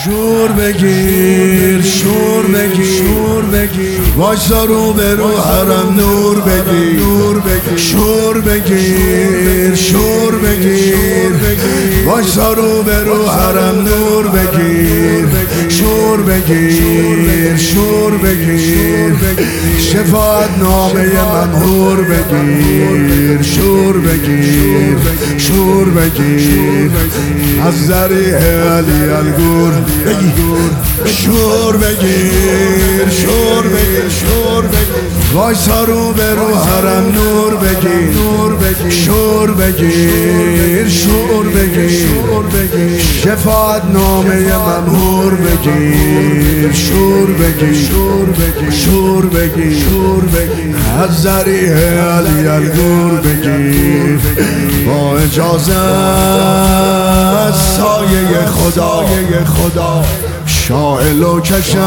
شور بگیر شور بگیر شور بگیر وایسا رو به رو حرم نور بگیر نور بگیر شور بگیر شور بگیر وایسا رو به رو حرم نور بگیر شور بگیر شور بگیر شفاعت نامه ممهور بگیر شور بگیر شور بگیر از ذریح علی الگور بگیر شور بگیر شور بگیر شور بگیر وایسا رو به رو حرم نور بگیر نور بگیر شور بگیر شور بگیر شفاعت نامه ممهور بگیر شور بگیر شور بگیر شور بگیر شور بگیر از ذریح علی الگور بگیر با اجازه از سایه خدا شائل و کشف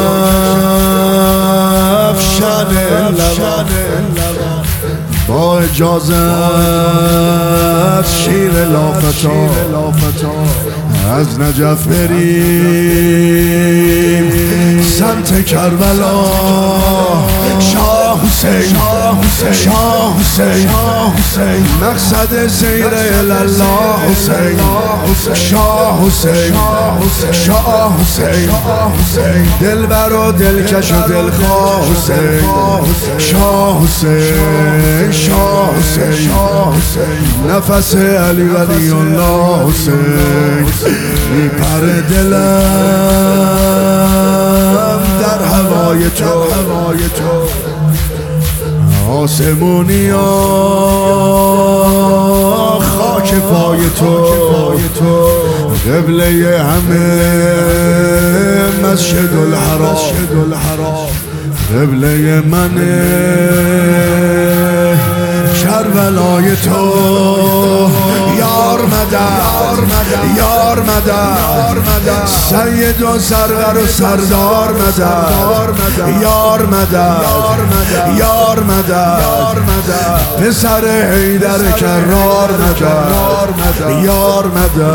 شن لبا با اجازه از شیر لافتا از نجف بریم سمت کربلا شاه حسین شاه حسین مقصد سیر الله حسین شاه حسین شاه حسین دلبر و دلکش و دلخواه حسین شاه حسین شاه حسین نفس علی ولی الله حسین میپره دلم در هوای تو آسمونی ها خاک پای تو قبله همه مسجد الحرام قبله منه کربلای تو یار مدد سید و سرور و سردار مدد یار مدد پسر حیدر کرار مدد یار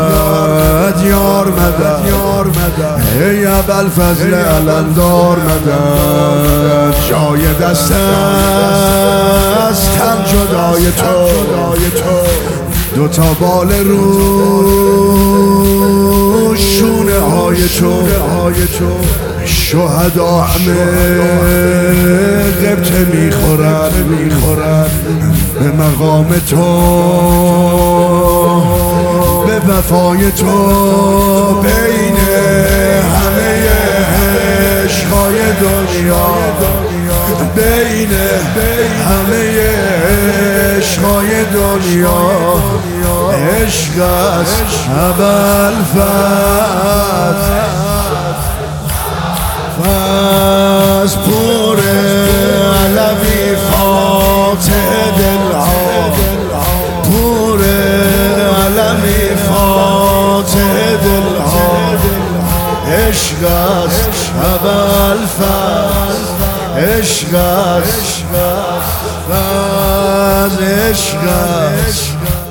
مدد ای ابوالفضل علندار مدد جای دست از تن جدای تو دوتا بال رو شونه های تو شهدا همه غبطه میخورن به مقام تو به وفای تو بین همه عشقای دنیا بین همه عشقای دنیا عشق است ابوالفضل پور علوی فاتح دلها پور علوی فاتح دلها عشق است ابوالفضل عشق است عشق است